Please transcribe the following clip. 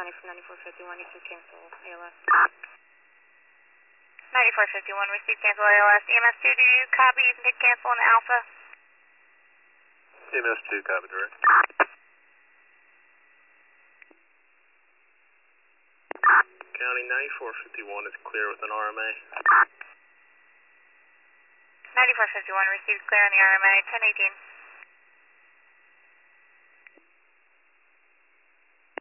County from 9451, you can cancel ALS. 9451, receive cancel ALS. EMS 2, do you copy? You can take cancel on Alpha. EMS 2, copy direct. County 9451 is clear with an RMA. 9451, received clear on the RMA, 1018.